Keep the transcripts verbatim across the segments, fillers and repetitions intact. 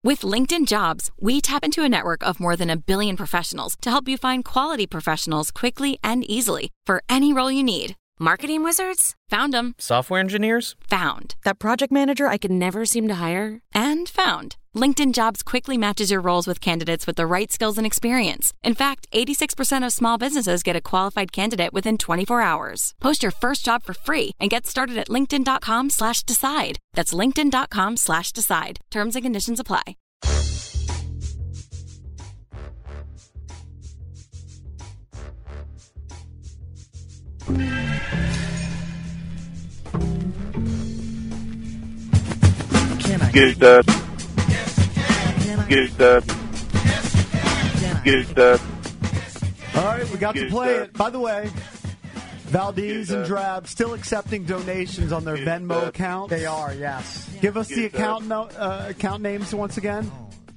With LinkedIn Jobs, we tap into a network of more than a billion professionals to help you find quality professionals quickly and easily for any role you need. Marketing wizards? Found them. Software engineers? Found. That project manager I could never seem to hire? And found. LinkedIn Jobs quickly matches your roles with candidates with the right skills and experience. In fact, eighty-six percent of small businesses get a qualified candidate within twenty-four hours. Post your first job for free and get started at linkedin.com slash decide. That's linkedin.com slash decide. Terms and conditions apply. Good stuff. Good stuff. Good stuff. All right, we got Good to play stuff. it. By the way, Valdez Good and stuff. Drab still accepting donations on their Good Venmo stuff. account. They are, yes. Give us Good the stuff. account no, uh, account names once again.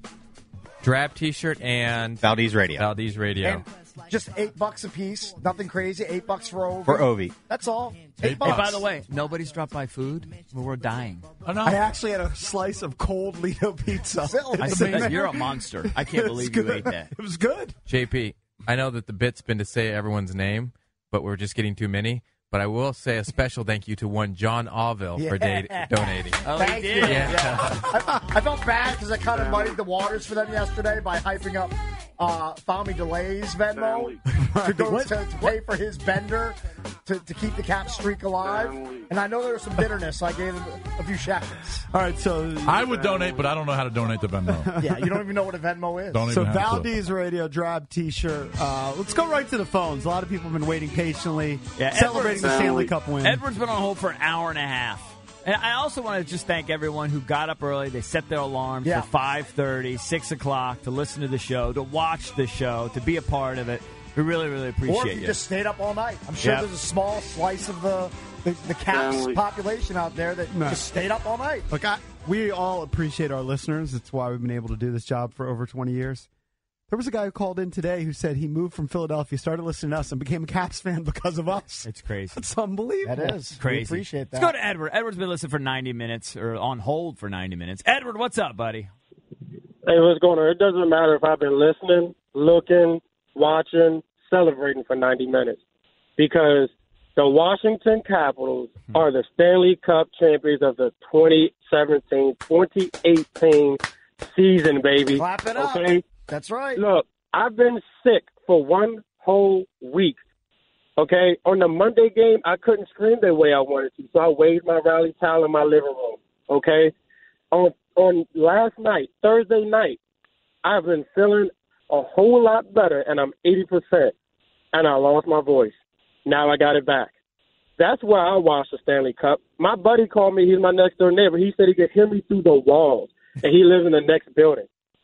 Drab T-shirt and Valdez Radio. Valdez Radio. And just eight bucks a piece. Nothing crazy. Eight bucks for Ovi. For Ovi. That's all. Eight Hey, bucks. by the way, nobody's dropped by food. We're dying. Oh, no. I actually had a slice of cold Lido pizza. Phil, I It's mean, amazing. you're a monster. I can't It's believe you good. ate that. It was good. J P, I know that the bit's been to say everyone's name, but we're just getting too many. But I will say a special thank you to one John Auville for Yeah. da- donating. Oh, Thank he you. did. Yeah. I, I felt bad because I kind of muddied the waters for them yesterday by hyping up uh, Fami Delay's Venmo to go to, to pay for his bender to, to keep the cap streak alive. And I know there was some bitterness, so I gave him a few shekels. All right, so I would donate, but I don't know how to donate to Venmo. Yeah, you don't even know what a Venmo is. Don't so even have a clue. Valdez Radio Drab T-shirt. Uh, let's go right to the phones. A lot of people have been waiting patiently, Yeah, celebrating the Edwards- Stanley Cup win. Edward's been on hold for an hour and a half. And I also want to just thank everyone who got up early. They set their alarms Yeah. for five thirty, six o'clock to listen to the show, to watch the show, to be a part of it. We really, really appreciate Or if you you. just stayed up all night. I'm sure Yep. there's a small slice of the, the, the Caps Family. population out there that No. just stayed up all night. Look, I, we all appreciate our listeners. It's why we've been able to do this job for over twenty years. There was a guy who called in today who said he moved from Philadelphia, started listening to us, and became a Caps fan because of us. It's crazy. That's unbelievable. That is. Crazy. We appreciate that. Let's go to Edward. Edward's been listening for ninety minutes, or on hold for ninety minutes. Edward, what's up, buddy? Hey, what's going on? It doesn't matter if I've been listening, looking, watching, celebrating for ninety minutes, because the Washington Capitals are the Stanley Cup champions of the twenty seventeen twenty eighteen season, baby. Clap it up. Okay? That's right. Look, I've been sick for one whole week. Okay? On the Monday game, I couldn't scream the way I wanted to, so I waved my rally towel in my living room. Okay? On on last night, Thursday night, I've been feeling a whole lot better, and I'm eighty percent, and I lost my voice. Now I got it back. That's why I watched the Stanley Cup. My buddy called me. He's my next-door neighbor. He said he could hear me through the walls, and he lives in the next building.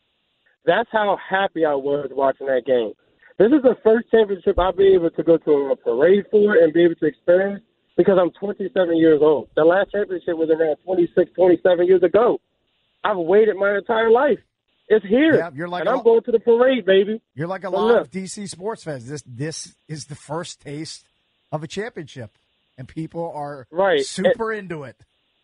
That's how happy I was watching that game. This is the first championship I'll be able to go to a parade for and be able to experience because I'm twenty-seven years old. The last championship was around twenty-six, twenty-seven years ago. I've waited my entire life. It's here. Yeah, you're like and a- I'm going to the parade, baby. You're like a But lot look, of D C sports fans. This this is the first taste of a championship, and people are Right. super into it.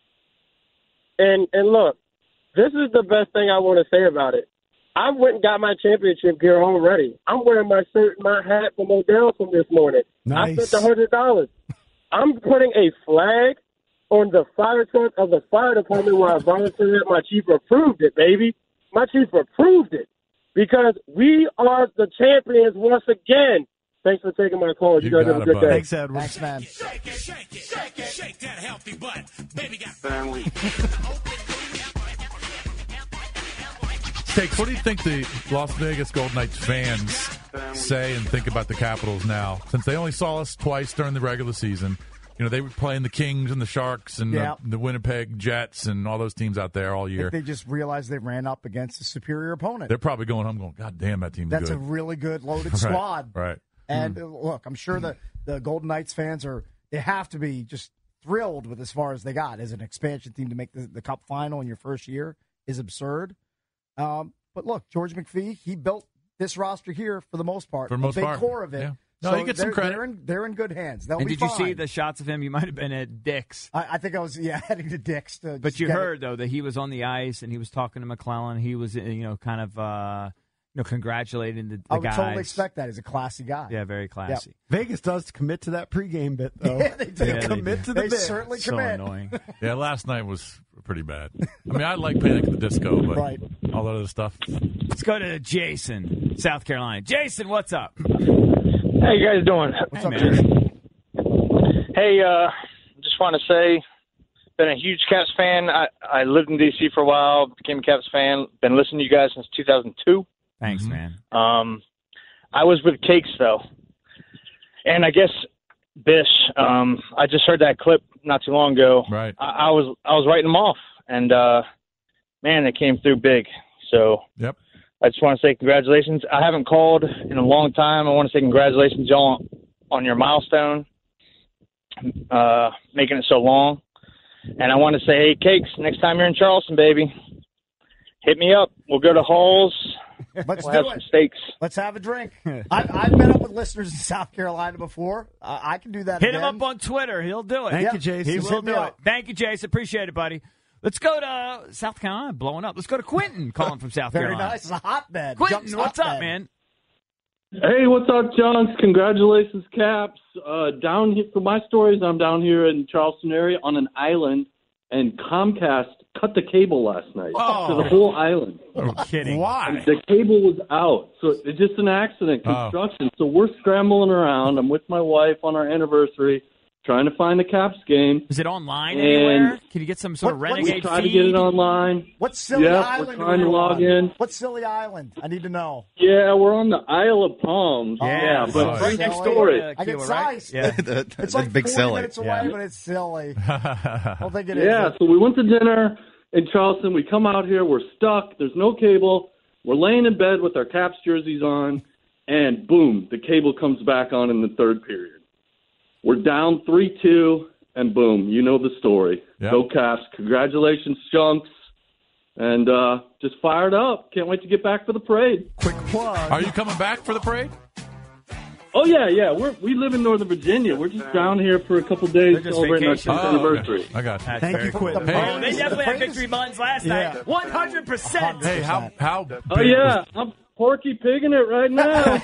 And and look, this is the best thing I want to say about it. I went and got my championship gear already. I'm wearing my shirt and my hat from Odell from this morning. Nice. I spent a hundred dollars. I'm putting a flag on the fire truck of the fire department where I volunteered. My chief approved it, baby. My chief approved it because we are the champions once again. Thanks for taking my call. You, You guys got have a it, good buddy. day. Thanks, Edward. Thanks, man. Shake it, shake it, shake it, shake that healthy butt. Baby got Family. Stakes, what do you think the Las Vegas Golden Knights fans say and think about the Capitals now? Since they only saw us twice during the regular season, you know, they were playing the Kings and the Sharks and Yeah. the, the Winnipeg Jets and all those teams out there all I year. think they just realized they ran up against a superior opponent. They're probably going home going, God damn, that team's That's good. a really good loaded Right, squad. Right. And uh, look, I'm sure the, the Golden Knights fans are, they have to be just thrilled with as far as they got. As an expansion team to make the, the Cup final in your first year is absurd. Um, but look, George McPhee, he built this roster here for the most part. For the most a big part, core of it. yeah. No, so he gets some they're, credit. They're in, they're in good hands. They'll and be did you fine. see the shots of him? You might have been at Dick's. I, I think I was, yeah, heading to Dick's. To But just you get heard, it. though, that he was on the ice and he was talking to McClellan. He was, you know, kind of, uh, you know, congratulating the, the I would guys. totally expect that. He's a classy guy. Yeah, very classy. Vegas does commit to that pregame bit, though. Yeah, they do. Yeah, they commit do. to the They bit. certainly So commit. annoying. Yeah, last night was pretty bad. I mean, I like Panic at the Disco, but Right. all that other stuff. Let's go to Jason, South Carolina. Jason, what's up? How you guys doing? What's Hey, up, man. Jason? Hey, uh, just want to say, been a huge Caps fan. I, I lived in D C for a while, became a Caps fan. Been listening to you guys since two thousand two. Thanks, Mhm. man. Um, I was with Cakes though, and I guess Bish. Um, I just heard that clip not too long ago. Right. I, I was I was writing them off, and uh, man, it came through big. So Yep. I just want to say congratulations. I haven't called in a long time. I want to say congratulations, y'all, on, on your milestone, uh, making it so long. And I want to say, hey, Cakes, next time you're in Charleston, baby, hit me up. We'll go to Hall's. Let's We'll do have it. some steaks. Let's have a drink. I've, I've met up with listeners in South Carolina before. Uh, I can do that Hit again. him up on Twitter. He'll do it. Thank Yeah. you, Jason. He Just will hit me do up. it. Thank you, Jason. Appreciate it, buddy. Let's go to South Carolina, blowing up. Let's go to Quentin, calling from South Very Carolina. nice. It's a hotbed. Quentin, Jump's what's up, hotbed. man? Hey, what's up, Johns? Congratulations, Caps. Uh, down here, for my stories, I'm down here in Charleston area on an island, and Comcast cut the cable last night Oh. to the whole island. No kidding. Why? The cable was out, so it's just an accident, Oh. construction. So we're scrambling around. I'm with my wife on our anniversary, trying to find the Caps game. Is it online And anywhere? Can you get some sort of What- what- We renegade try to feed? get it online. What silly Yeah, island we're are trying you to log on? in. What silly island? I need to know. Yeah, we're on the Isle of Palms. Yeah, Yeah, but nice. right Silly. next door. Uh, I get Kiowa, right? sized. Yeah. That- It's that's like big forty silly. minutes away, Yeah. but it's silly. I don't think it is. Yeah, so we went to dinner in Charleston. We come out here. We're stuck. There's no cable. We're laying in bed with our Caps jerseys on, and boom, the cable comes back on in the third period. We're down three two, and boom, you know the story. Yep. Go Caps. Congratulations, Chunks. And uh, just fired up. Can't wait to get back for the parade. Quick plug. Are you coming back for the parade? Oh, yeah, yeah. We're, we live in Northern Virginia. We're just down here for a couple days They're just celebrating our vacation. tenth Oh, anniversary. okay. I got you. That's Thank very you, cool. Quentin. Hey. Oh, they definitely had Praise- victory buns last Yeah. night. one hundred percent. Hey, how how big Oh, yeah. I'm Porky Pigging it right now.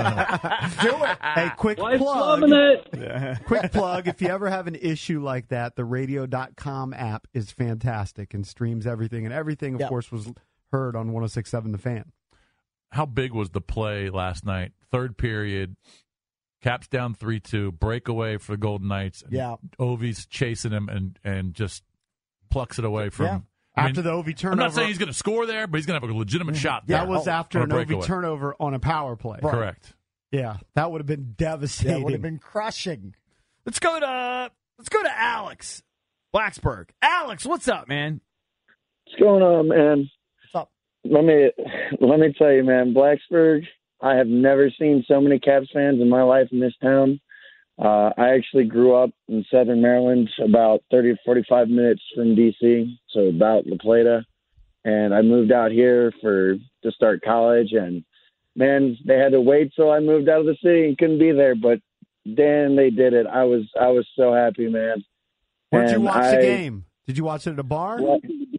Do it. Hey, quick Wife's plug. loving it. Quick plug. If you ever have an issue like that, the radio dot com app is fantastic and streams everything. And everything, of Yep. course, was heard on one oh six point seven The Fan. how big was the play last night? Third period, Caps down three two, breakaway for the Golden Knights. And Yeah. Ovi's chasing him and, and just plucks it away from Yeah. I After mean, the Ovi I'm turnover. not saying he's going to score there, but he's going to have a legitimate shot there. That was Oh, after on an a Ovi breakaway. turnover on a power play. Right. Correct. Yeah, that would have been Yeah, devastating. it would have been crushing. Let's go to let's go to Alex Blacksburg. Alex, what's up, man? What's going on, man? What's up? Let me let me tell you, man. Blacksburg, I have never seen so many Caps fans in my life in this town. Uh, I actually grew up in Southern Maryland, about thirty to forty-five minutes from D C, so about La Plata. And I moved out here for to start college. And, man, they had to wait till I moved out of the city and couldn't be there. But, damn, they did it. I was I was so happy, man. Where'd you And watch I- the game? Did you watch it at a bar? Well,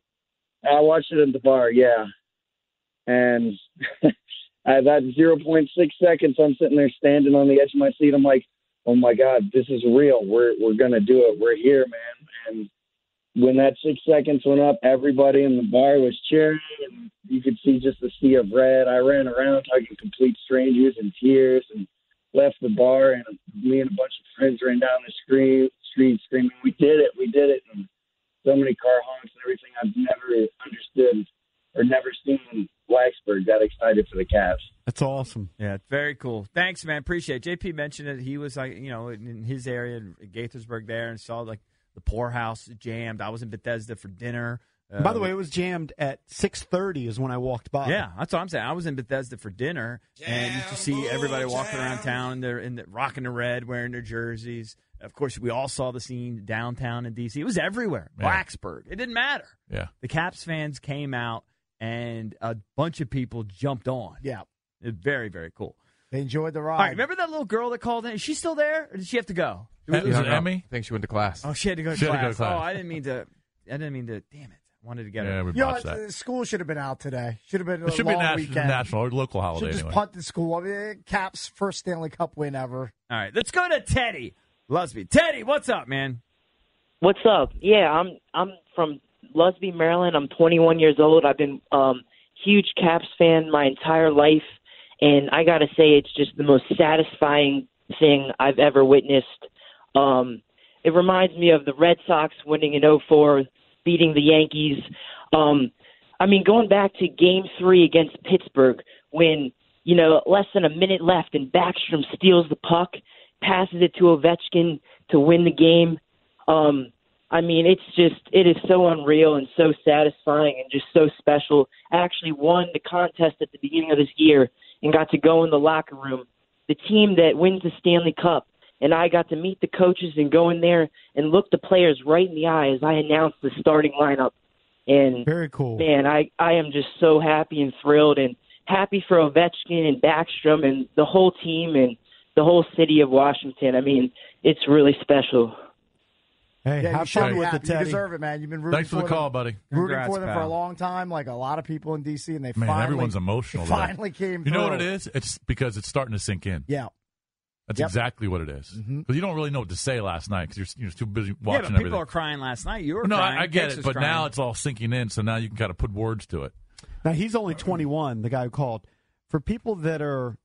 I watched it at the bar, yeah. And at that zero point six seconds, I'm sitting there standing on the edge of my seat. I'm like, oh, my God, this is real. We're we're going to do it. We're here, man. And when that six seconds went up, everybody in the bar was cheering. And you could see just a sea of red. I ran around talking to complete strangers in tears and left the bar. And me and a bunch of friends ran down the street, street screaming, we did it, we did it. And so many car honks and everything I've never understood or never seen in Blacksburg. Got excited for the Cavs. That's awesome. Yeah, it's very cool. Thanks, man. Appreciate it. J P mentioned it. He was like, you know, in his area, in Gaithersburg there, and saw like the poorhouse jammed. I was in Bethesda for dinner. Uh, By the way, it was jammed at six thirty is when I walked by. yeah, that's what I'm saying. I was in Bethesda for dinner, and you just see everybody walking around town. They're in the, rocking the red, wearing their jerseys. Of course, we all saw the scene downtown in D C. It was everywhere. Yeah. Blacksburg. It didn't matter. Yeah. The Caps fans came out, and a bunch of people jumped on. Yeah. It's very, very cool. They enjoyed the ride. All right, remember that little girl that called in? Is she still there, or did she have to go? Was it Emmy? I think she went to class. Oh, she had to go to, She had to class. go to class. Oh, I didn't mean to. I didn't mean to. Damn it! I wanted to get Yeah, her. we You know, botched that. uh, school should have been out today. Should have been a It should be long national, weekend. national or local holiday Should just anyway. punt the school. I mean, Caps' first Stanley Cup win ever. All right, let's go to Teddy Lusby. Teddy, what's up, man? What's up? Yeah, I'm I'm from Lusby, Maryland. I'm twenty-one years old. I've been um huge Caps fan my entire life, and I got to say it's just the most satisfying thing I've ever witnessed. Um, it reminds me of the Red Sox winning in oh four, beating the Yankees. Um, I mean, going back to Game three against Pittsburgh when, you know, less than a minute left and Backstrom steals the puck, passes it to Ovechkin to win the game. Um, I mean, it's just, it is so unreal and so satisfying and just so special. I actually won the contest at the beginning of this year and got to go in the locker room. The team that wins the Stanley Cup, and I got to meet the coaches and go in there and look the players right in the eye as I announced the starting lineup. And very cool. Man, I, I am just so happy and thrilled and happy for Ovechkin and Backstrom and the whole team and the whole city of Washington. I mean, it's really special. Hey, yeah, have you should fun be with happy. it, Teddy. You deserve it, man. You've been rooting Thanks for the them, call, buddy. Rooting Congrats, for them for a pal. long time, like a lot of people in D C, and they Man, finally everyone's emotional. it today. finally came You through. know what it is? It's because it's starting to sink in. Yeah. That's Yep. exactly what it is. Because Mhm. you don't really know what to say last night because you're, you're too busy Yeah, watching but people everything. are crying last night. You were no, crying. I, I get Kix it, was but crying. now it's all sinking in, so now you can kind of put words to it. Now, he's only twenty-one, the guy who called. For people that are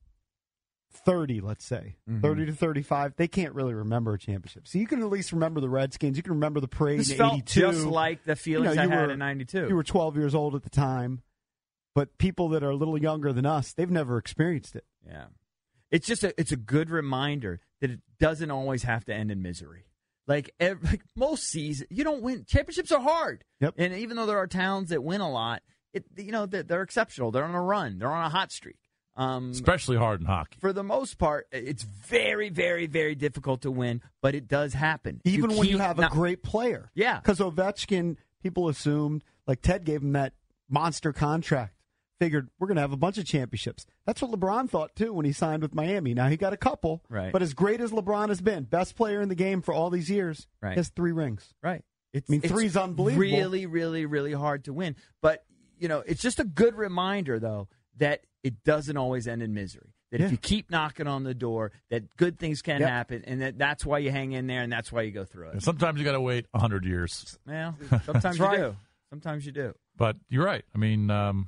thirty, let's say, Mhm. thirty to thirty-five, they can't really remember a championship. So you can at least remember the Redskins. You can remember the parade This in felt eighty-two. just like the feelings you know, I you had were- in ninety-two. You were twelve years old at the time. But people that are a little younger than us, they've never experienced it. Yeah. It's just a it's a good reminder that it doesn't always have to end in misery. Like, every, like most seasons, you don't win. Championships are hard. Yep. And even though there are towns that win a lot, it you know they're, they're exceptional. They're on a run. They're on a hot streak. Um, Especially hard in hockey. for the most part, it's very, very, very difficult to win, but it does happen. Even when you keep have not- a great player. Yeah. Because Ovechkin, people assumed, like Ted gave him that monster contract. Figured we're going to have a bunch of championships. That's what LeBron thought, too, when he signed with Miami. Now, he got a couple. Right. But as great as LeBron has been, best player in the game for all these years, Right. he has three rings. Right. It's, I mean, it's three's unbelievable. Really, really, really hard to win. But, you know, it's just a good reminder, though, that it doesn't always end in misery. That Yeah. if you keep knocking on the door, that good things can Yep. happen, and that that's why you hang in there, and that's why you go through it. And sometimes you got to wait one hundred years. Well, sometimes you right. do. Sometimes you do. But you're right. I mean, um,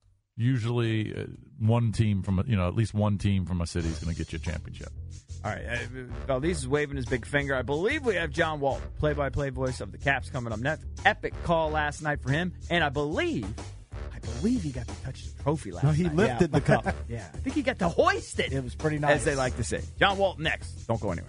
usually uh, one team from, a, you know, at least one team from a city is going to get you a championship. All right. Uh, Valdez is waving his big finger. I believe we have John Walton, play-by-play voice of the Caps, coming up next. Epic call last night for him, and I believe, I believe he got to touch the trophy last No, he night. lifted Yeah. the cup. Yeah, I think he got to hoist it. It was pretty nice. As they like to say. John Walton next. Don't go anywhere.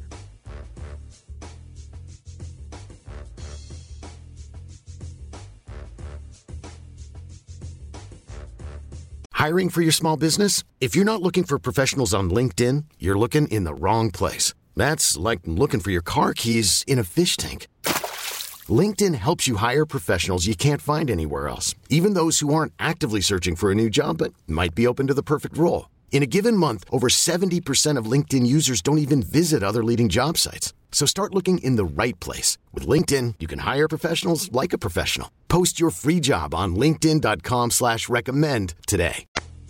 Hiring for your small business? If you're not looking for professionals on LinkedIn, you're looking in the wrong place. That's like looking for your car keys in a fish tank. LinkedIn helps you hire professionals you can't find anywhere else, even those who aren't actively searching for a new job but might be open to the perfect role. In a given month, over seventy percent of LinkedIn users don't even visit other leading job sites. So start looking in the right place. With LinkedIn, you can hire professionals like a professional. Post your free job on linkedin.com slash recommend today.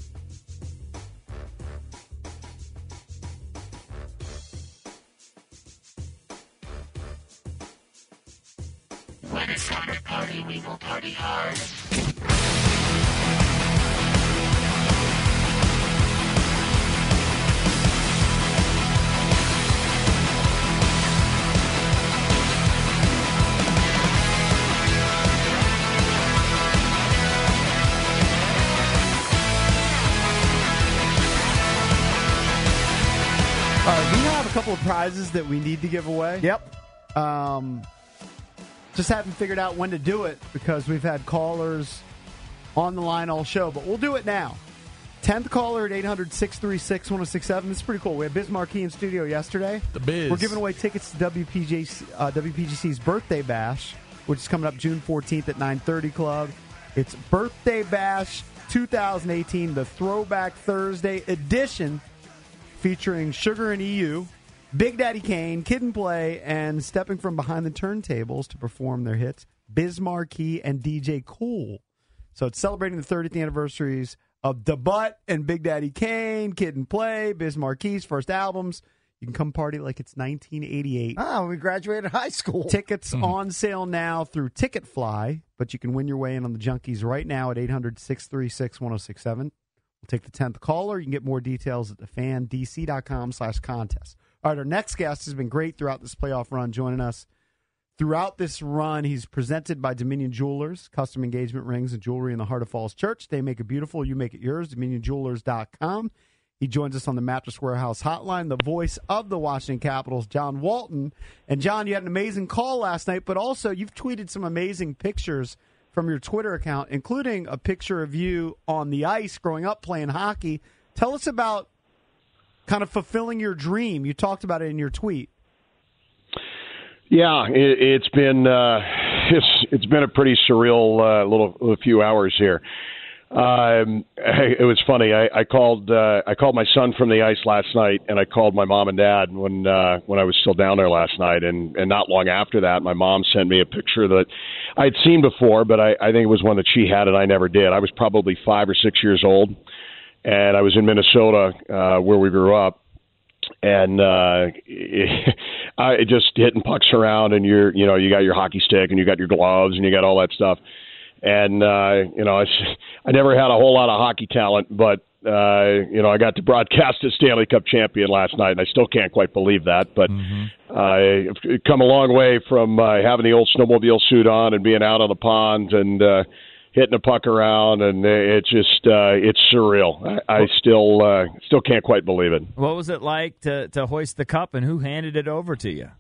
When it's time to party, we will party hard. All right, we have a couple of prizes that we need to give away. Yep. Um, just haven't figured out when to do it because we've had callers on the line all show, but we'll do it now. tenth caller at eight hundred, six three six, one oh six seven. This is pretty cool. We had Biz Marquis in studio yesterday. The Biz. We're giving away tickets to W P G C, uh, W P G C's Birthday Bash, which is coming up June fourteenth at nine thirty Club. It's Birthday Bash twenty eighteen, the Throwback Thursday edition, featuring Sugar and E U, Big Daddy Kane, Kid and Play, and stepping from behind the turntables to perform their hits, Biz Markie and D J Cool. So it's celebrating the thirtieth anniversaries of Da Butt and Big Daddy Kane, Kid and Play, Biz Markie's first albums. You can come party like it's nineteen eighty-eight. Oh, we graduated high school. Tickets mm-hmm. on sale now through Ticketfly, but you can win your way in on the Junkies right now at eight hundred, six three six, one oh six seven. We'll take the tenth caller. You can get more details at thefandc.com slash contest. All right, our next guest has been great throughout this playoff run, joining us. Throughout this run, he's presented by Dominion Jewelers, custom engagement rings and jewelry in the heart of Falls Church. They make it beautiful. You make it yours, dominion jewelers dot com. He joins us on the Mattress Warehouse hotline, the voice of the Washington Capitals, John Walton. And, John, you had an amazing call last night, but also you've tweeted some amazing pictures from your Twitter account, including a picture of you on the ice growing up playing hockey. Tell us about kind of fulfilling your dream. You talked about it in your tweet. Yeah, it, it's been uh, it's it's been a pretty surreal uh, little, little few hours here. Um, it was funny. I, I called uh, I called my son from the ice last night, and I called my mom and dad when uh, when I was still down there last night. And, and not long after that, my mom sent me a picture that I'd seen before, but I, I think it was one that she had and I never did. I was probably five or six years old, and I was in Minnesota uh, where we grew up. And uh, it, I just hitting pucks around, and you're, you know, you got your hockey stick, and you got your gloves, and you got all that stuff. And uh, you know, I, I never had a whole lot of hockey talent, but uh, you know, I got to broadcast a Stanley Cup champion last night, and I still can't quite believe that. But mm-hmm. uh, I've come a long way from uh, having the old snowmobile suit on and being out on the pond and uh, hitting a puck around, and it's just uh, it's surreal. I, I still uh, still can't quite believe it. What was it like to to hoist the cup, and who handed it over to you?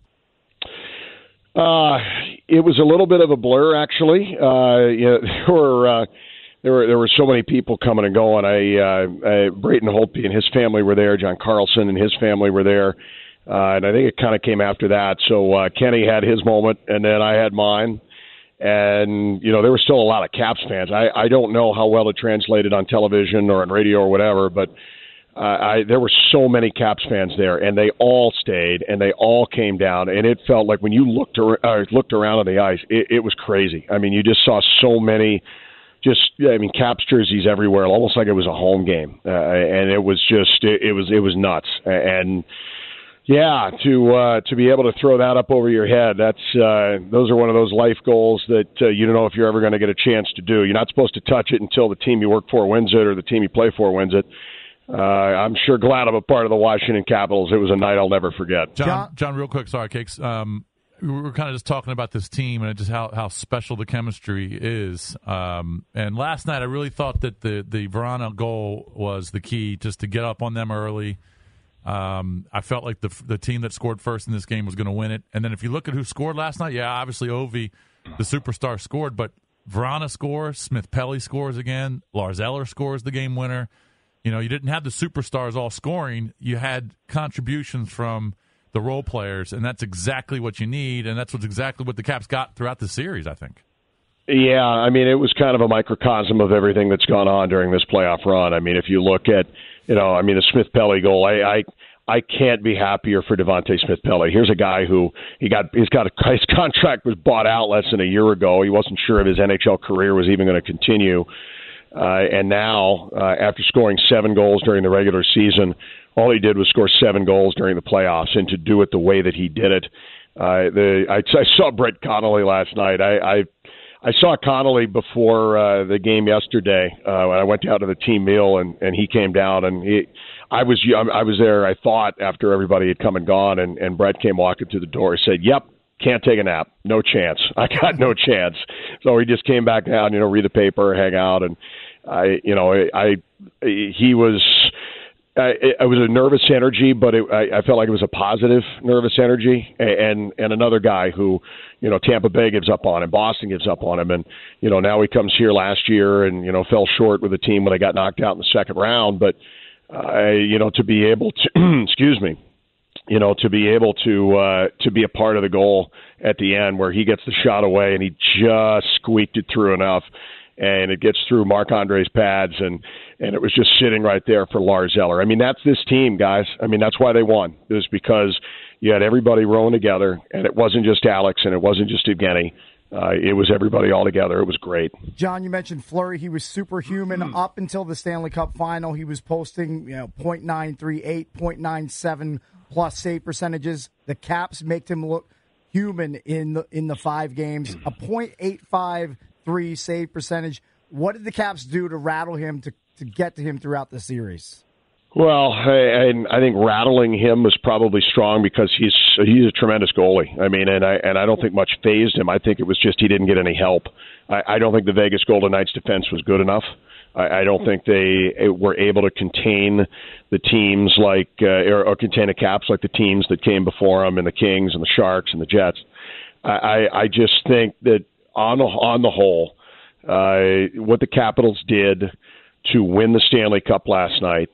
Uh, it was a little bit of a blur, actually. Uh, you know, there were uh, there were there were so many people coming and going. I, uh, I Brayton Holtby and his family were there. John Carlson and his family were there, uh, and I think it kind of came after that. So uh, Kenny had his moment, and then I had mine. And, you know, there were still a lot of Caps fans. I, I don't know how well it translated on television or on radio or whatever, but uh, I, there were so many Caps fans there, and they all stayed, and they all came down, and it felt like when you looked, ar- uh, looked around on the ice, it, it was crazy. I mean, you just saw so many just, I mean, Caps jerseys everywhere, almost like it was a home game. Uh, and it was just, it, it was it was nuts. And, yeah, to uh, to be able to throw that up over your head, that's uh, those are one of those life goals that uh, you don't know if you're ever going to get a chance to do. You're not supposed to touch it until the team you work for wins it or the team you play for wins it. Uh, I'm sure glad I'm a part of the Washington Capitals. It was a night I'll never forget. John, John, real quick, sorry, Cakes. Um, we were kind of just talking about this team and just how, how special the chemistry is. Um, and last night I really thought that the, the Vrana goal was the key, just to get up on them early. Um, I felt like the the team that scored first in this game was going to win it. And then if you look at who scored last night, yeah, obviously Ovi, the superstar, scored. But Vrana scores, Smith-Pelly scores again, Lars Eller scores the game winner. You know, you didn't have the superstars all scoring. You had contributions from the role players, and that's exactly what you need, and that's what's exactly what the Caps got throughout the series, I think. Yeah, I mean, it was kind of a microcosm of everything that's gone on during this playoff run. I mean, if you look at, you know, I mean, the Smith-Pelly goal, I, I I can't be happier for Devontae Smith-Pelly. Here's a guy who he got he's got a his contract was bought out less than a year ago. He wasn't sure if his N H L career was even going to continue, uh, and now uh, after scoring seven goals during the regular season, all he did was score seven goals during the playoffs, and to do it the way that he did it. Uh, the I, I saw Brett Connolly last night. I. I I saw Connolly before uh, the game yesterday uh, when I went down to the team meal, and, and he came down, and he, I was I was there. I thought after everybody had come and gone, and, and Brett came walking through the door. He said, "Yep, can't take a nap, no chance. I got no chance." So he just came back down, you know, read the paper, hang out, and I, you know, I, I he was. I, it was a nervous energy, but it, I, I felt like it was a positive nervous energy. And and another guy who, you know, Tampa Bay gives up on him, Boston gives up on him, and you know now he comes here last year and you know fell short with the team when they got knocked out in the second round. But uh, you know to be able to, excuse me, you know to be able to uh, to be a part of the goal at the end where he gets the shot away and he just squeaked it through enough. and it gets through Marc-Andre's pads, and, and it was just sitting right there for Lars Eller. I mean, that's this team, guys. I mean, that's why they won. It was because you had everybody rowing together, and it wasn't just Alex, and it wasn't just Evgeny. Uh, it was everybody all together. It was great. John, you mentioned Fleury. He was superhuman up until the Stanley Cup final. He was posting, you know, point nine three eight, point nine seven plus save percentages. The Caps make him look human in the in the five games. A point eight five three save percentage. What did the Caps do to rattle him to, to get to him throughout the series? Well, I, I think rattling him was probably strong because he's he's a tremendous goalie. I mean, and I and I don't think much phased him. I think it was just he didn't get any help. I, I don't think the Vegas Golden Knights defense was good enough. I, I don't think they were able to contain the teams like uh, or, or contain the Caps like the teams that came before them, and the Kings and the Sharks and the Jets. I, I, I just think that on the, on the whole, uh, what the Capitals did to win the Stanley Cup last night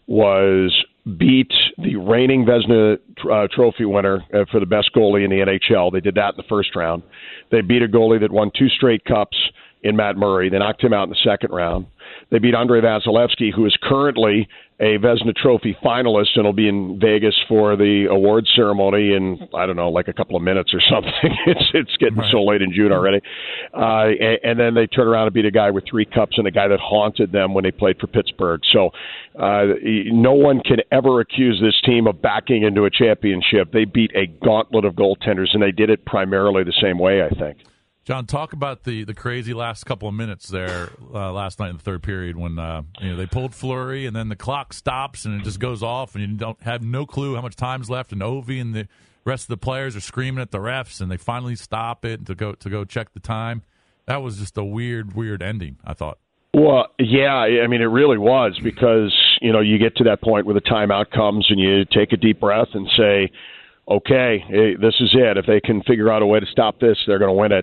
was beat the reigning Vezina uh, Trophy winner uh, for the best goalie in the N H L. They did that in the first round. They beat a goalie that won two straight cups in Matt Murray. They knocked him out in the second round. They beat Andrei Vasilevsky, who is currently a Vezina Trophy finalist and will be in Vegas for the awards ceremony in, I don't know, like a couple of minutes or something. it's it's getting right. so late in June already. Uh, and, and then they turn around and beat a guy with three cups and a guy that haunted them when they played for Pittsburgh. So uh, no one can ever accuse this team of backing into a championship. They beat a gauntlet of goaltenders, and they did it primarily the same way, I think. John, talk about the, the crazy last couple of minutes there uh, last night in the third period when uh, you know they pulled Fleury and then the clock stops and it just goes off and you don't have no clue how much time's left, and Ovi and the rest of the players are screaming at the refs and they finally stop it to go to go check the time. That was just a weird, weird ending, I thought. Well, yeah, I mean, it really was because, you know, you get to that point where the timeout comes and you take a deep breath and say, okay, hey, this is it. If they can figure out a way to stop this, they're going to win it.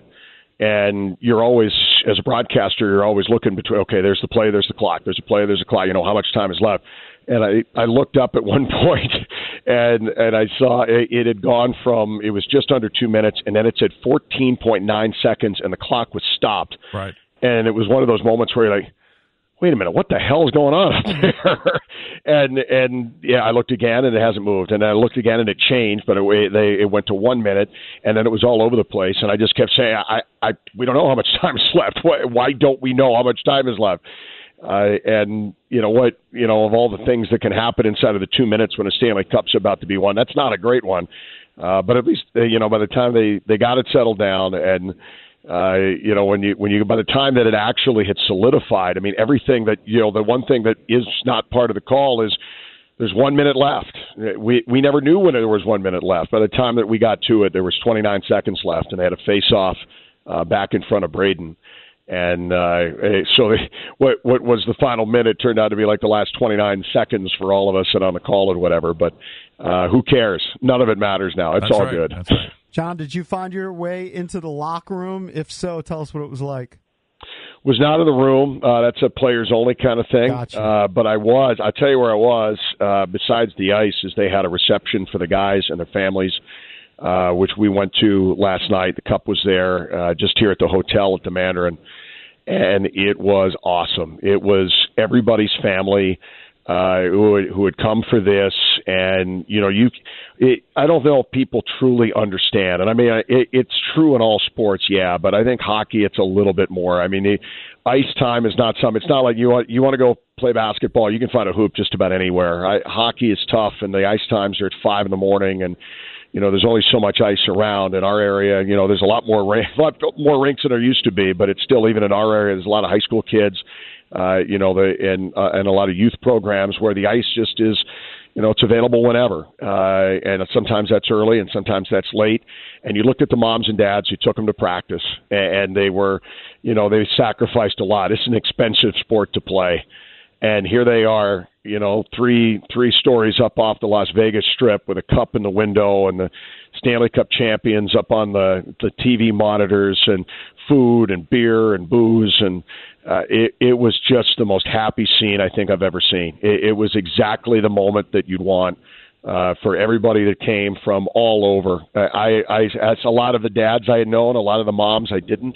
And you're always, as a broadcaster, you're always looking between, okay, there's the play, there's the clock, there's a play, there's a clock, you know, how much time is left. And I, I looked up at one point and, and I saw it, it had gone from, it was just under two minutes, and then it said fourteen point nine seconds, and the clock was stopped. Right. And it was one of those moments where you're like, wait a minute, what the hell is going on up there? and and yeah, I looked again and it hasn't moved. And I looked again and it changed, but it, they, it went to one minute, and then it was all over the place. And I just kept saying, I, I we don't know how much time is left. Why, why don't we know how much time is left? Uh, and you know what? You know, of all the things that can happen inside of the two minutes when a Stanley Cup's about to be won, that's not a great one. Uh, but at least you know by the time they, they got it settled down and. Uh, you know, when you when you by the time that it actually had solidified, I mean, everything that you know, the one thing that is not part of the call is there's one minute left. We we never knew when there was one minute left. By the time that we got to it, there was twenty-nine seconds left, and they had a face-off uh, back in front of Braden. And uh, so they, what what was the final minute turned out to be like the last twenty-nine seconds for all of us and on the call and whatever. But uh, who cares? None of it matters now. It's That's all right. good. That's right. John, did you find your way into the locker room? If so, tell us what it was like. Was not in the room. Uh, that's a players only kind of thing. Gotcha. Uh, but I was. I'll tell you where I was. Uh, besides the ice, is they had a reception for the guys and their families, uh, which we went to last night. The Cup was there, uh, just here at the hotel at the Mandarin, and it was awesome. It was everybody's family. Uh, who, had, who had come for this, and you know, you, it, I don't know if people truly understand. And I mean, it, it's true in all sports, yeah, but I think hockey, it's a little bit more. I mean, the ice time is not something. It's not like you want you want to go play basketball. You can find a hoop just about anywhere. I, hockey is tough, and the ice times are at five in the morning, and you know, there's only so much ice around in our area. You know, there's a lot more a lot more rinks than there used to be, but it's still, even in our area, there's a lot of high school kids. Uh, you know, the and uh, and a lot of youth programs where the ice just is, you know, it's available whenever. Uh, and sometimes that's early and sometimes that's late. And you looked at the moms and dads who took them to practice, and they were, you know, they sacrificed a lot. It's an expensive sport to play. And here they are, you know, three three stories up off the Las Vegas Strip with a cup in the window and the Stanley Cup champions up on the, the T V monitors, and food and beer and booze. And uh, it, it was just the most happy scene I think I've ever seen. It, it was exactly the moment that you'd want uh, for everybody that came from all over. I, I, that's a lot of the dads I had known, a lot of the moms I didn't.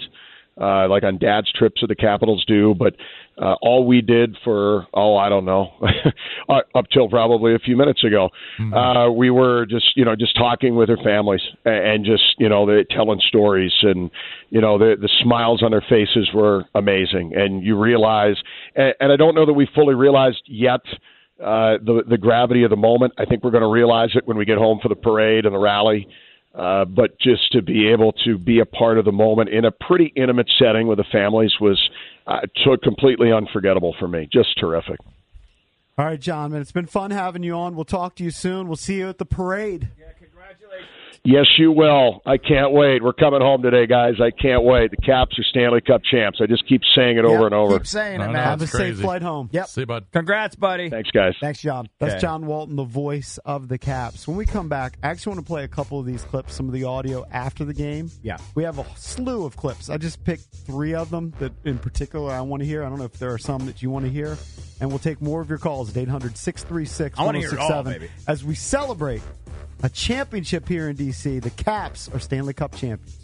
uh, like on Dad's trips that the Capitals do. But uh, all we did for, oh, I don't know, up till probably a few minutes ago, mm-hmm. uh, we were just, you know, just talking with their families and just, you know, they telling stories, and, you know, the, the smiles on their faces were amazing. And you realize, and, and I don't know that we fully realized yet, Uh, the the gravity of the moment. I think we're going to realize it when we get home for the parade and the rally. Uh, but just to be able to be a part of the moment in a pretty intimate setting with the families was uh, t- completely unforgettable for me. Just terrific. All right, John, man, it's been fun having you on. We'll talk to you soon. We'll see you at the parade. Yeah, congratulations. Yes, you will. I can't wait. We're coming home today, guys. I can't wait. The Caps are Stanley Cup champs. I just keep saying it yep, over and over. Keep saying no, it, no, man. Have a crazy. safe flight home. Yep. See you, bud. Congrats, buddy. Thanks, guys. Thanks, John. That's Okay. John Walton, the voice of the Caps. When we come back, I actually want to play a couple of these clips, some of the audio after the game. Yeah. We have a slew of clips. I just picked three of them that in particular I want to hear. I don't know if there are some that you want to hear. And we'll take more of your calls at eight hundred, six three six, I one want oh to hear six it all, seven baby. as we celebrate a championship here in D C. The Caps are Stanley Cup champions.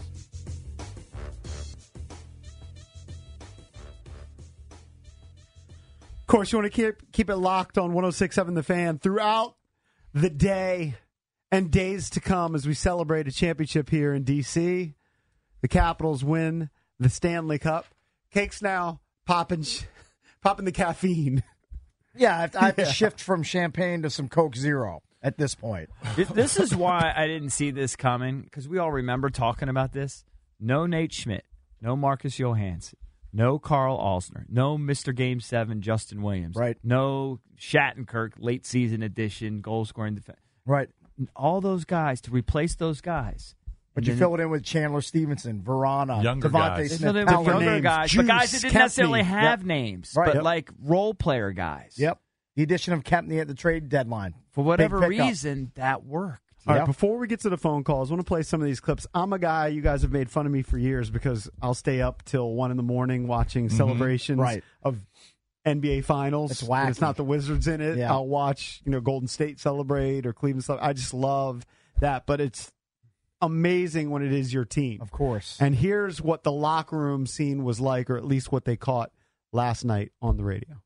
Of course, you want to keep keep it locked on one oh six point seven The Fan throughout the day and days to come as we celebrate a championship here in D C. The Capitals win the Stanley Cup. Cake's now popping, popping the caffeine. Yeah, I have to, I have Yeah. to shift from champagne to some Coke Zero at this point. This is why I didn't see this coming, because we all remember talking about this. No Nate Schmidt, no Marcus Johansson, no Carl Alsner, no Mister Game seven Justin Williams, Right. no Shattenkirk, late season edition, goal scoring defense. Right. All those guys, to replace those guys. But And you then- fill it in with Chandler Stevenson, Verana, Younger Devontae guys. They Smith, filled in with Pellerin. younger names. guys, Juice, but guys that didn't Kempney. necessarily have Yep. names, Right. but Yep. like role player guys. Yep. The addition of Kempney at the trade deadline. For whatever Big pickup. reason, that worked. All right, Yep. before we get to the phone calls, I want to play some of these clips. I'm a guy, you guys have made fun of me for years because I'll stay up till one in the morning watching celebrations Right. of N B A Finals. It's When it's wacky. not the Wizards in it. Yeah. I'll watch, you know, Golden State celebrate or Cleveland celebrate. I just love that, but it's amazing when it is your team. Of course. And here's what the locker room scene was like, or at least what they caught last night on the radio.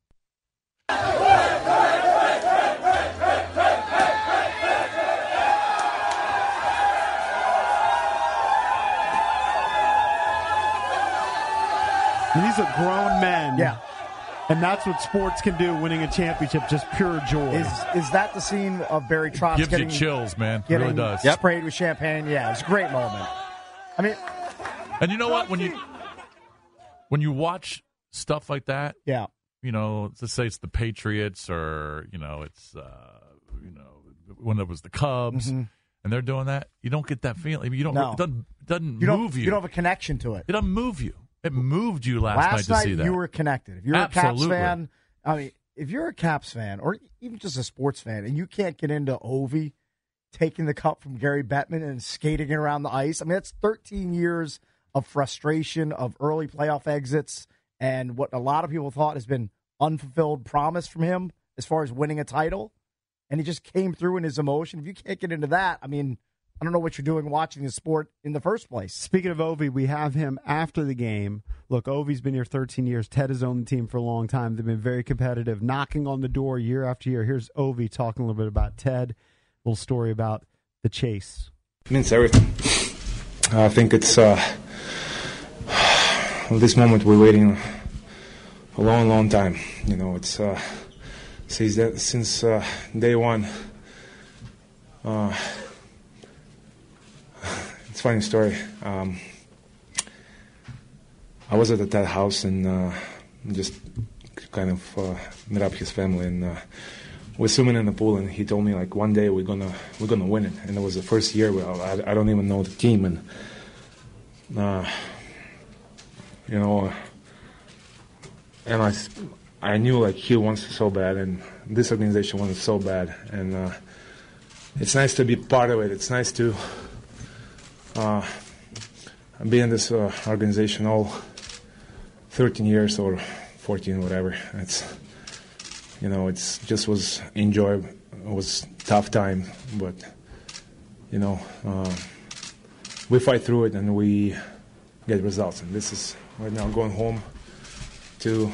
And these are grown men. Yeah. And that's what sports can do, winning a championship, just pure joy. Is is that the scene of Barry Trotz Gives getting, you chills, man. It getting really does. sprayed with champagne? Yeah, it's a great moment. I mean, And you know what? When you when you watch stuff like that, yeah, you know, let's say it's the Patriots or you know, it's uh, you know, when it was the Cubs, Mm-hmm. and they're doing that, you don't get that feeling. You don't. No. It doesn't doesn't you don't move you. you don't have a connection to it. It doesn't move you. It moved you last, Last night to see that. you were connected. If you're Absolutely. a Caps fan, I mean, if you're a Caps fan or even just a sports fan, and you can't get into Ovi taking the cup from Gary Bettman and skating it around the ice, I mean, that's thirteen years of frustration, of early playoff exits, and what a lot of people thought has been unfulfilled promise from him as far as winning a title. And he just came through in his emotion. If you can't get into that, I mean, I don't know what you're doing watching the sport in the first place. Speaking of Ovi, we have him after the game. Look, Ovi's been here thirteen years. Ted has owned the team for a long time. They've been very competitive, knocking on the door year after year. Here's Ovi talking a little bit about Ted, a little story about the chase. It means everything. I think it's uh, this moment we're waiting a long, long time. You know, it's uh, since that, since uh, day one. Uh, it's a funny story. Um, I was at the Ted house and uh, just kind of uh, met up his family, and uh, we're swimming in the pool, and he told me like one day we're gonna we're gonna win it, and it was the first year where I, I don't even know the team, and uh, you know, and I I knew like he wants it so bad, and this organization wants it so bad, and uh, it's nice to be part of it. It's nice to uh, be in this uh, organization all thirteen years or fourteen, whatever. It's you know, it's just was enjoyable. It was tough time, but you know, uh, we fight through it, and we get results. And this is right now going home to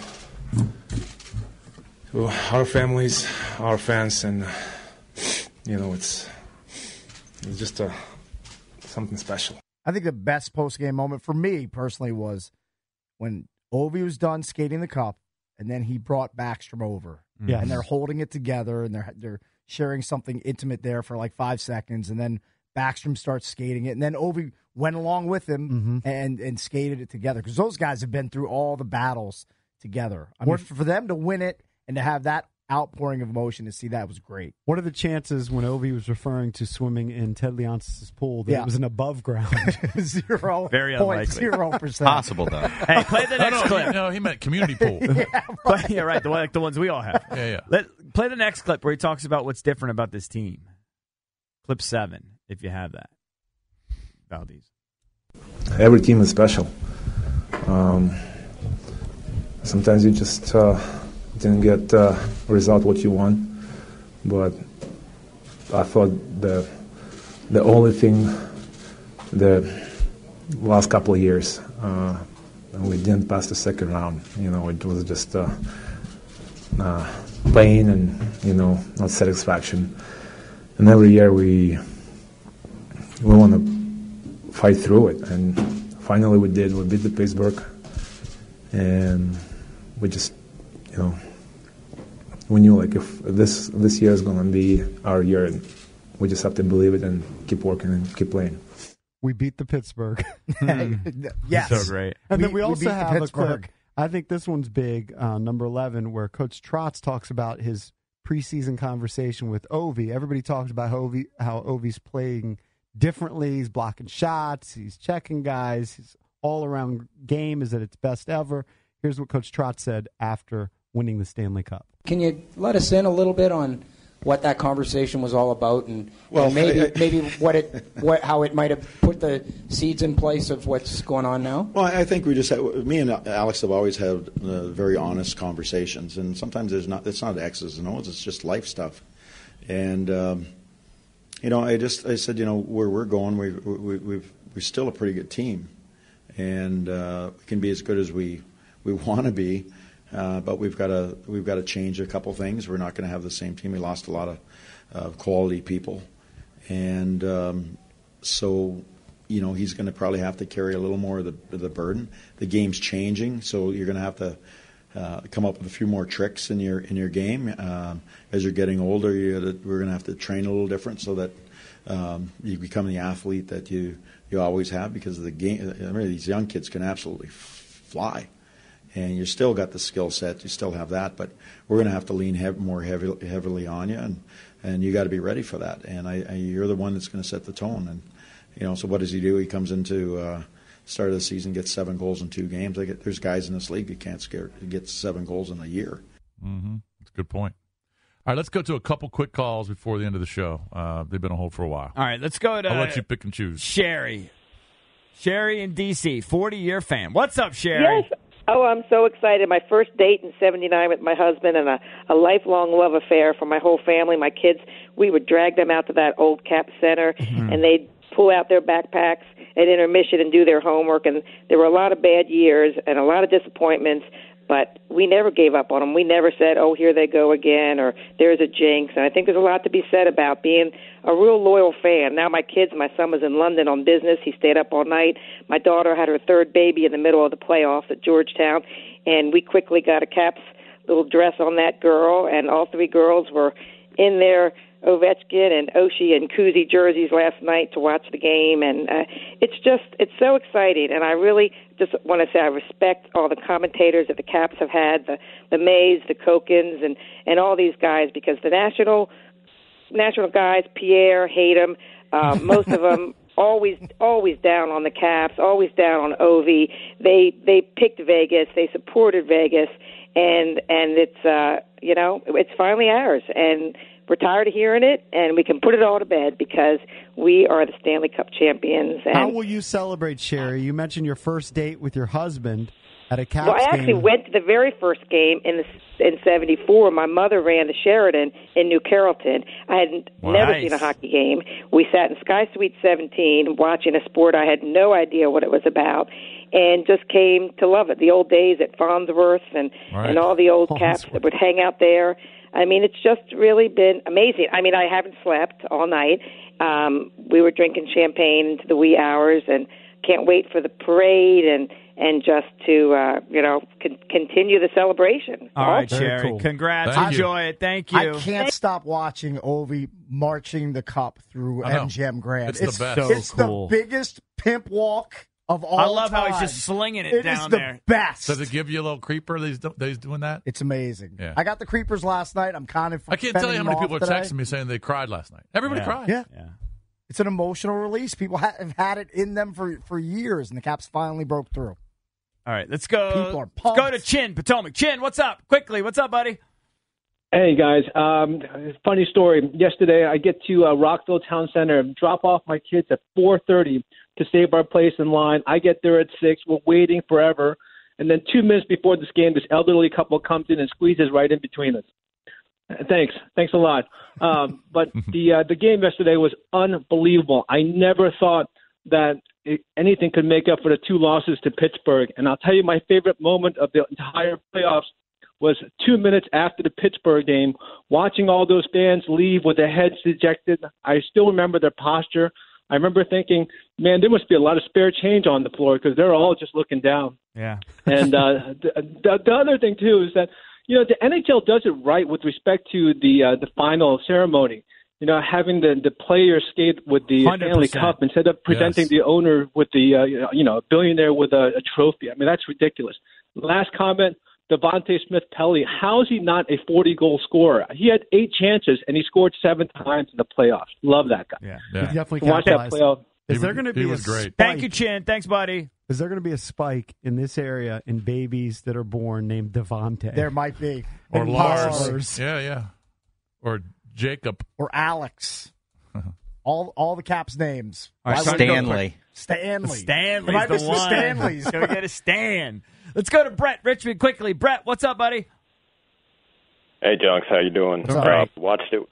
to our families, our fans, and you know it's it's just a something special. I think the best post-game moment for me personally was when Ovi was done skating the cup, and then he brought Backstrom over. Yes. And they're holding it together, and they're they're sharing something intimate there for like five seconds, and then Backstrom starts skating it, and then Ovi went along with him Mm-hmm. and, and skated it together, because those guys have been through all the battles together. I mean, for them to win it and to have that outpouring of emotion, to see that was great. What are the chances when Ovi was referring to swimming in Ted Leonsis' pool that Yeah. it was an above ground? Zero. Very point unlikely. zero percent. Possible, though. Hey, play the next no, no, clip. He, no, he meant community pool. yeah, Play, yeah, right. The, like the ones we all have. Yeah, yeah. Let, play the next clip where he talks about what's different about this team. Clip seven, if you have that. Valdez. Every team is special. Um, sometimes you just uh, didn't get uh, a result what you want, but I thought the the only thing the last couple of years uh, we didn't pass the second round. You know, it was just uh, uh, pain and you know not satisfaction. And every year we we want to fight through it, and finally we did. We beat the Pittsburgh, and we just, you know, we knew like if this this year is going to be our year, and we just have to believe it and keep working and keep playing. We beat the Pittsburgh. Yes. So great. And We- then we we also beat the have a Pittsburgh. clip. I think this one's big, uh, number eleven, where Coach Trotz talks about his preseason conversation with Ovi. Everybody talks about how, Ovi, how Ovi's playing differently. He's blocking shots. He's checking guys. His all-around game is at its best ever. Here's what Coach Trotz said after winning the Stanley Cup. Can you let us in a little bit on what that conversation was all about, and, Well, and maybe I- I- maybe what it what how it might have put the seeds in place of what's going on now? Well, I think we just had, me and Alex have always had uh, very honest conversations, and sometimes there's not it's not X's and O's, it's just life stuff. And um, you know, I just I said, you know, where we're going, we we we've, we're still a pretty good team, and uh, we can be as good as we we want to be. Uh, but we've got to we've got to change a couple things. We're not going to have the same team. We lost a lot of uh, quality people, and um, so you know he's going to probably have to carry a little more of the the burden. The game's changing, so you're going to have to uh, come up with a few more tricks in your in your game. Um, as you're getting older, you gotta, we're going to have to train a little different so that um, you become the athlete that you you always have. Because the game, I mean, these young kids can absolutely fly. And you still got the skill set, you still have that, but we're going to have to lean hev- more heavy, heavily on you, and, and you got to be ready for that. And I, I, you're the one that's going to set the tone. And you know, so what does he do? He comes into uh, start of the season, gets seven goals in two games. Like, there's guys in this league that can't scare, get seven goals in a year. Mm-hmm. That's a good point. All right, let's go to a couple quick calls before the end of the show. Uh, they've been on hold for a while. All right, let's go to I'll let you pick and choose. Sherry. Sherry in D C, forty-year fan. What's up, Sherry? Yes. Oh, I'm so excited. My first date in seventy-nine with my husband, and a, a lifelong love affair for my whole family, my kids. We would drag them out to that old Cap Center, Mhm. and they'd pull out their backpacks at intermission and do their homework. And there were a lot of bad years and a lot of disappointments, but we never gave up on them. We never said, oh, here they go again, or there's a jinx. And I think there's a lot to be said about being a real loyal fan. Now my kids, my son was in London on business. He stayed up all night. My daughter had her third baby in the middle of the playoffs at Georgetown, and we quickly got a Caps little dress on that girl, and all three girls were in their Ovechkin and Oshie and Kuzi jerseys last night to watch the game, and uh, it's just, it's so exciting, and I really just want to say I respect all the commentators that the Caps have had, the the Mays, the Kokins, and, and all these guys, because the national national guys, Pierre, Hayden, uh, most of them always always down on the Caps, always down on Ovi. They they picked Vegas, they supported Vegas, and and it's uh, you know it's finally ours, and we're tired of hearing it, and we can put it all to bed because we are the Stanley Cup champions. And How will you celebrate, Sherry? You mentioned your first date with your husband. At a Caps Well, I actually game. went to the very first game in the, in seventy-four. My mother ran the Sheridan in New Carrollton. I had Wow. never Nice. seen a hockey game. We sat in Sky Suite seventeen watching a sport I had no idea what it was about, and just came to love it. The old days at Farnsworth and, Right. and all the old Caps that would hang out there. I mean, it's just really been amazing. I mean, I haven't slept all night. Um, we were drinking champagne into the wee hours, and can't wait for the parade and and just to uh, you know con- continue the celebration. All right, Very Sherry. cool. Congrats. Thank Enjoy you. it. Thank you. I can't stop watching Ovi marching the cup through I know. M G M Grand. It's the best. So It's cool. the biggest pimp walk of all I love how he's time. just slinging it It down is the there. best. Does it give you a little creeper that he's, do- that he's doing that? It's amazing. Yeah. I got the creepers last night. I'm kind of I can't tell you how fending many them people are off today. texting me saying they cried last night. Everybody yeah. cried. Yeah. It's an emotional release. People ha- have had it in them for, for years, and the Caps finally broke through. All right, let's go. People are Let's go to Chin, Potomac. Chin, what's up? Quickly, what's up, buddy? Hey guys, um, funny story. Yesterday, I get to uh, Rockville Town Center, drop off my kids at four thirty to save our place in line. I get there at six. We're waiting forever, and then two minutes before this game, this elderly couple comes in and squeezes right in between us. Uh, Thanks, thanks a lot. Um, but the uh, the game yesterday was unbelievable. I never thought that it, anything could make up for the two losses to Pittsburgh. And I'll tell you, my favorite moment of the entire playoffs was two minutes after the Pittsburgh game, watching all those fans leave with their heads dejected. I still remember their posture. I remember thinking, man, there must be a lot of spare change on the floor because they're all just looking down. Yeah. And uh, the, the, the other thing, too, is that, you know, the N H L does it right with respect to the uh, the final ceremony. You know, having the, the players skate with the one hundred Stanley percent. Cup instead of presenting Yes. the owner with the, uh, you know, a billionaire with a, a trophy. I mean, that's ridiculous. Last comment, Devontae Smith-Pelly, how is he not a forty-goal scorer? He had eight chances, and he scored seven times in the playoffs. Love that guy. Yeah, He definitely Watch that capitalized. playoff. Is there going to be a spike? Thank you, Chin. Thanks, buddy. Is there going to be a spike in this area in babies that are born named Devontae? There might be. Or And Lars. Lars. Yeah, yeah. Or Jacob. Or Alex. all all the Caps names. All right, Why would it go Stanley. quick? Stanley. Stanley's Am I the missing one. Stanley's. Go get a Stan. Let's go to Brett Richmond quickly. Brett, what's up, buddy? Hey, Junks, how you doing? What's up? Uh, watched it.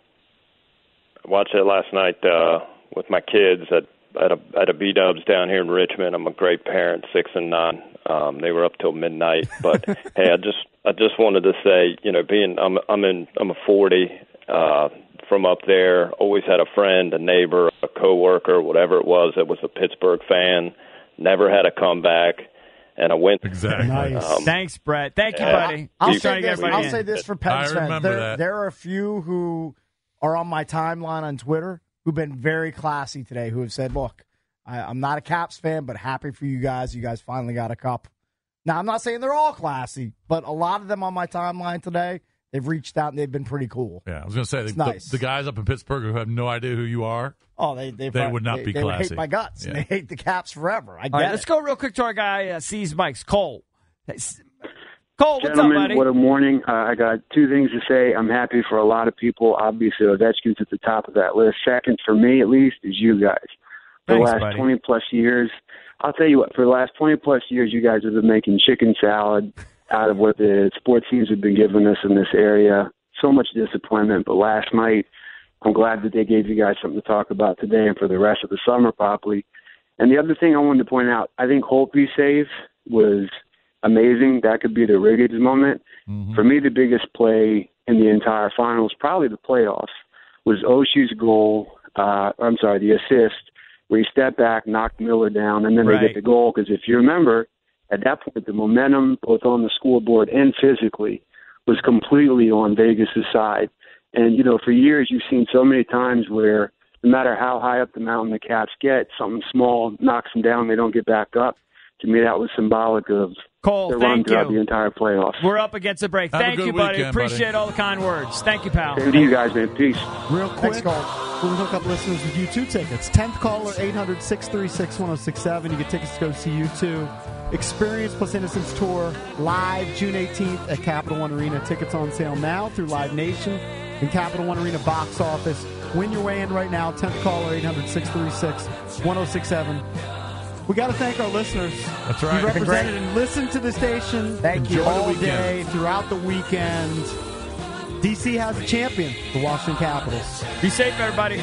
Watched it last night uh, with my kids at at a at a B Dubs down here in Richmond. I'm a great parent, six and nine. Um, they were up till midnight, but hey, I just I just wanted to say, you know, being I'm I'm in I'm a forty uh, from up there. Always had a friend, a neighbor, a coworker, whatever it was that was a Pittsburgh fan. Never had a comeback. And I went exactly. Nice. Thanks, Brett. Thank you, Yeah. buddy. I'll Keep say trying to get this. everybody I'll in. say this for Pens I fans. remember There, that. there are a few who are on my timeline on Twitter who've been very classy today. Who have said, "Look, I, I'm not a Caps fan, but happy for you guys. You guys finally got a cup." Now, I'm not saying they're all classy, but a lot of them on my timeline today, they've reached out and they've been pretty cool. Yeah, I was going to say, the, It's nice. the, the guys up in Pittsburgh who have no idea who you are, Oh, they they, They would not they, be they would classy. hate my guts. Yeah. They hate the Caps forever. I get All right, it. let's go real quick to our guy, uh, C's Mike's Cole. Hey, S- Cole, what's Gentlemen, up, buddy? what a morning. Uh, I got two things to say. I'm happy for a lot of people. Obviously, Ovechkin's at the top of that list. Second, for me at least, is you guys. For Thanks, the last buddy. twenty-plus years, I'll tell you what, for the last twenty-plus years, you guys have been making chicken salad out of what the sports teams have been giving us in this area. So much disappointment. But last night, I'm glad that they gave you guys something to talk about today and for the rest of the summer, probably. And the other thing I wanted to point out, I think Holtby's save was amazing. That could be the Riggins moment. Mm-hmm. For me, the biggest play in the entire finals, probably the playoffs, was Oshie's goal. Uh, I'm sorry, the assist where he stepped back, knocked Miller down, and then Right. they get the goal. Because if you remember, at that point, the momentum, both on the scoreboard and physically, was completely on Vegas' side. And, you know, for years you've seen so many times where no matter how high up the mountain the Caps get, something small knocks them down, they don't get back up. To me, that was symbolic of Cole, the run thank throughout you. the entire playoffs. We're up against a break. Have a Thank good you, buddy. weekend, buddy. Appreciate all the kind words. Thank you, pal. Same to you guys, man. Peace. Real quick, we'll hook up listeners with U two tickets. tenth caller, eight hundred, six three six, one oh six seven. You get tickets to go see U two. Experience plus Innocence Tour live June eighteenth at Capital One Arena. Tickets on sale now through Live Nation and Capital One Arena box office. Win your way in right now. tenth caller, eight hundred, six three six, one oh six seven. We got to thank our listeners. That's right. You represented and listened to the station. Thank you. Enjoy All the day, throughout the weekend. D C has a champion, the Washington Capitals. Be safe, everybody.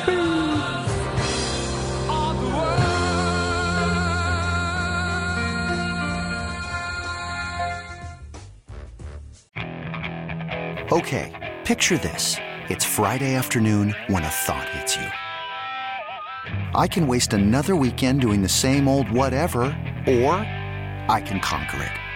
Okay, picture this. It's Friday afternoon when a thought hits you. I can waste another weekend doing the same old whatever, or I can conquer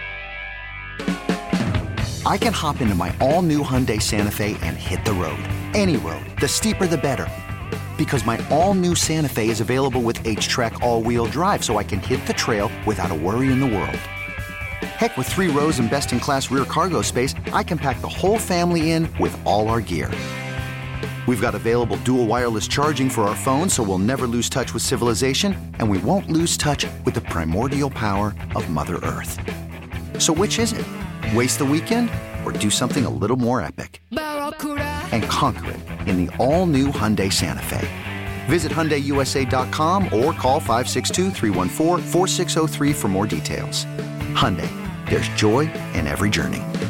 it. I can hop into my all-new Hyundai Santa Fe and hit the road. Any road. The steeper, the better. Because my all-new Santa Fe is available with H-Track all-wheel drive, so I can hit the trail without a worry in the world. Heck, with three rows and best-in-class rear cargo space, I can pack the whole family in with all our gear. We've got available dual wireless charging for our phones, so we'll never lose touch with civilization, and we won't lose touch with the primordial power of Mother Earth. So which is it? Waste the weekend or do something a little more epic? And conquer it in the all-new Hyundai Santa Fe. Visit Hyundai U S A dot com or call five six two, three one four, four six zero three for more details. Hyundai, there's joy in every journey.